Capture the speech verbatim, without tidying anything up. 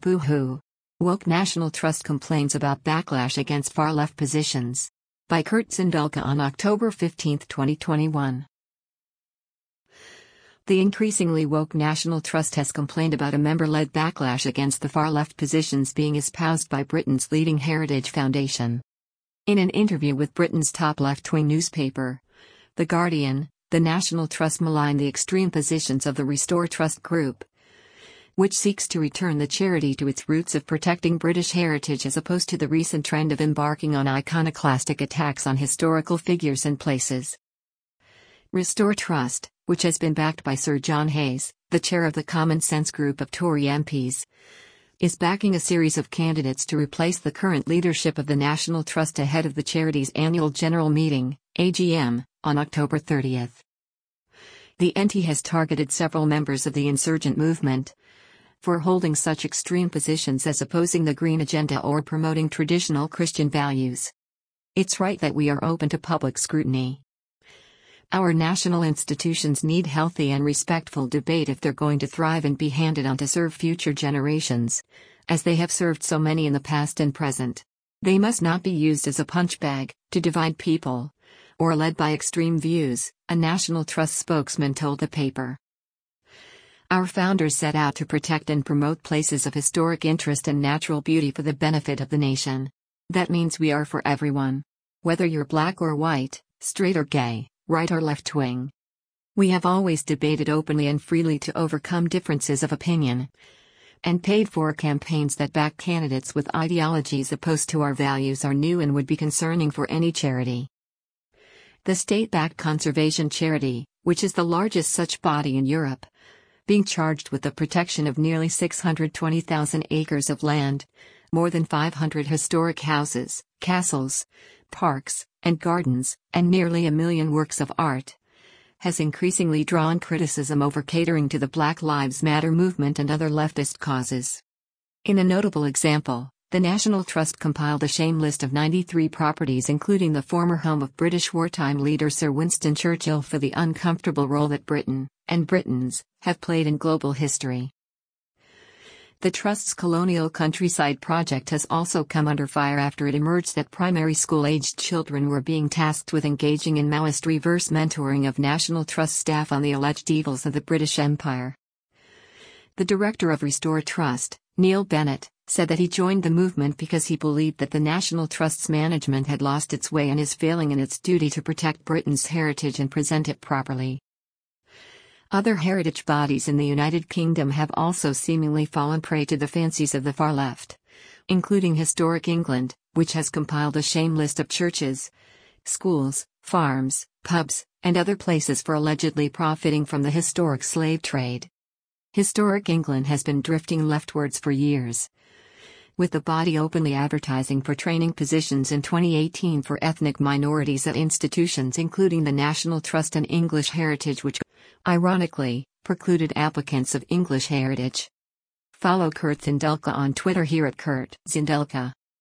Boo-hoo. Woke National Trust complains about backlash against far-left positions. By Kurt Zindulka on October fifteenth, twenty twenty-one. The increasingly woke National Trust has complained about a member-led backlash against the far-left positions being espoused by Britain's leading Heritage Foundation. In an interview with Britain's top left-wing newspaper, The Guardian, the National Trust maligned the extreme positions of the Restore Trust group, which seeks to return the charity to its roots of protecting British heritage as opposed to the recent trend of embarking on iconoclastic attacks on historical figures and places. Restore Trust, which has been backed by Sir John Hayes, the chair of the Common Sense group of Tory M Ps, is backing a series of candidates to replace the current leadership of the National Trust ahead of the charity's annual general meeting, A G M, on October thirtieth. The N T has targeted several members of the insurgent movement for holding such extreme positions as opposing the Green Agenda or promoting traditional Christian values. It's right that we are open to public scrutiny. Our national institutions need healthy and respectful debate if they're going to thrive and be handed on to serve future generations, as they have served so many in the past and present. They must not be used as a punchbag, to divide people, or led by extreme views, a National Trust spokesman told the paper. Our founders set out to protect and promote places of historic interest and natural beauty for the benefit of the nation. That means we are for everyone. Whether you're black or white, straight or gay, right or left-wing. We have always debated openly and freely to overcome differences of opinion, and paid for campaigns that back candidates with ideologies opposed to our values are new and would be concerning for any charity. The state-backed conservation charity, which is the largest such body in Europe, being charged with the protection of nearly six hundred twenty thousand acres of land, more than five hundred historic houses, castles, parks, and gardens, and nearly a million works of art, has increasingly drawn criticism over catering to the Black Lives Matter movement and other leftist causes. In a notable example, the National Trust compiled a shame list of ninety-three properties including the former home of British wartime leader Sir Winston Churchill for the uncomfortable role that Britain, and Britons, have played in global history. The Trust's Colonial Countryside project has also come under fire after it emerged that primary school-aged children were being tasked with engaging in Maoist reverse mentoring of National Trust staff on the alleged evils of the British Empire. The director of Restore Trust, Neil Bennett, said that he joined the movement because he believed that the National Trust's management had lost its way and is failing in its duty to protect Britain's heritage and present it properly. Other heritage bodies in the United Kingdom have also seemingly fallen prey to the fancies of the far left, including Historic England, which has compiled a shame list of churches, schools, farms, pubs, and other places for allegedly profiting from the historic slave trade. Historic England has been drifting leftwards for years, with the body openly advertising for training positions in twenty eighteen for ethnic minorities at institutions including the National Trust and English Heritage, which, ironically, precluded applicants of English heritage. Follow Kurt Zindulka on Twitter here at Kurt Zindulka.